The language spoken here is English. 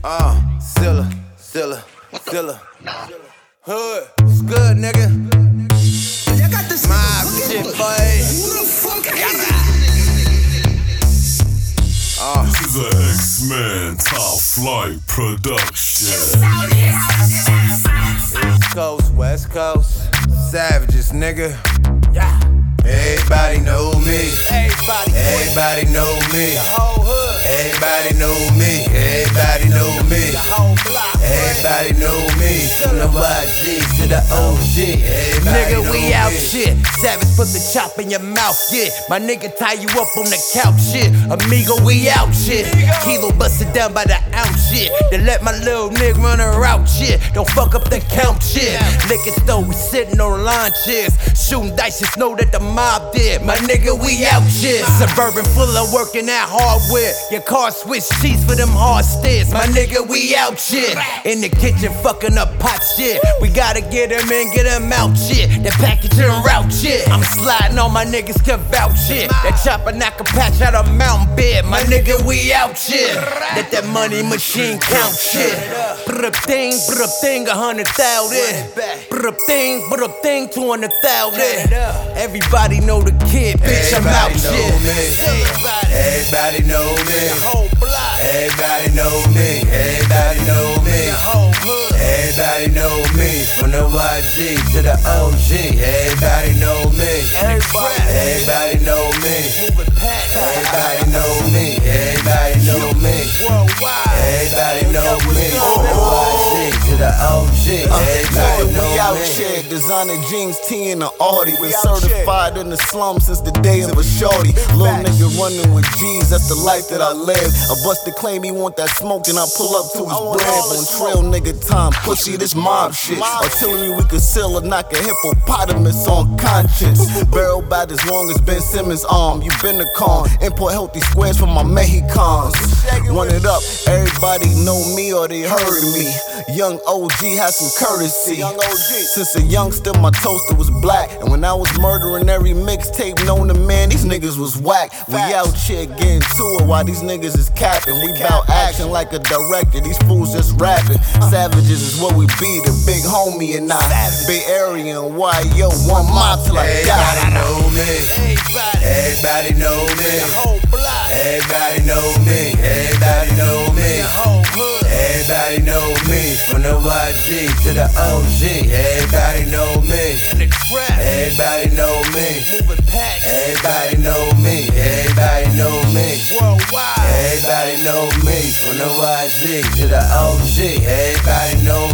Dilla. Hood, it's good, nigga. My shit, boy. This is a X-Men Top Flight production. East Coast, West Coast, savages, nigga. Everybody know me. Everybody know me. Everybody know me. Everybody know me. Everybody know me. From the YG to the OG. Nigga, we know out me. shit. Savage put the chop in your mouth, yeah. My nigga tie you up on the couch, shit. Amigo, we out shit. Kilo busted down by the ounce, shit. Then let my little nigga run her out, shit. Don't fuck up the count, shit. Liquor store, we sitting on lawn chairs. Shooting dice, just know that the mob did. My nigga, we out shit. Suburban full of working at hardware. Your car switch sheets for them hard stairs. My nigga, we out shit. In the kitchen, fucking up pot shit. We gotta get him in, get him out shit. That package and route shit. I'm sliding on my niggas can vouch shit. That chopper knock a patch out of mountain bed. My nigga, we out shit. Let that money machine count shit. Put up thing, 100,000. Put up thing, 200,000. Everybody know the kid, bitch, I'm out shit. Everybody know me. Everybody know me. Everybody know me. Everybody know me. From the YG to the OG. Everybody know me. Everybody know me. Everybody know me. Everybody know me. Everybody know me. From the YG to the OG. Everybody know me. We out here, designer jeans, T in the Audi. Been certified in the slum since the days of a shorty. Little nigga running with G's, that's the life that I live. A busted claim he want that smoke, and I pull up to his brand. On trail nigga time, pussy, this mob shit. Artillery we could seal or knock a hippopotamus on conscience. Barrel bat as long as Ben Simmons' arm. You been the con, import healthy squares from my Mexicans. Run it up, everybody know me or they heard of me. Young OG has some courtesy. Since a youngster, my toaster was black. And when I was murdering every mixtape known to man, these niggas was whack. We out here getting to it while these niggas is capping. We bout acting like a director, these fools just rapping. Savages is what we be, the big homie and I. Bay Area and YO, one mob till I die. Everybody know me. Everybody know me. Everybody know me. Everybody know me. Everybody know me. From the YG to the OG. Everybody know me. Everybody know me. Everybody know me. Everybody know me. Everybody know me. From the YG to the OG. Everybody know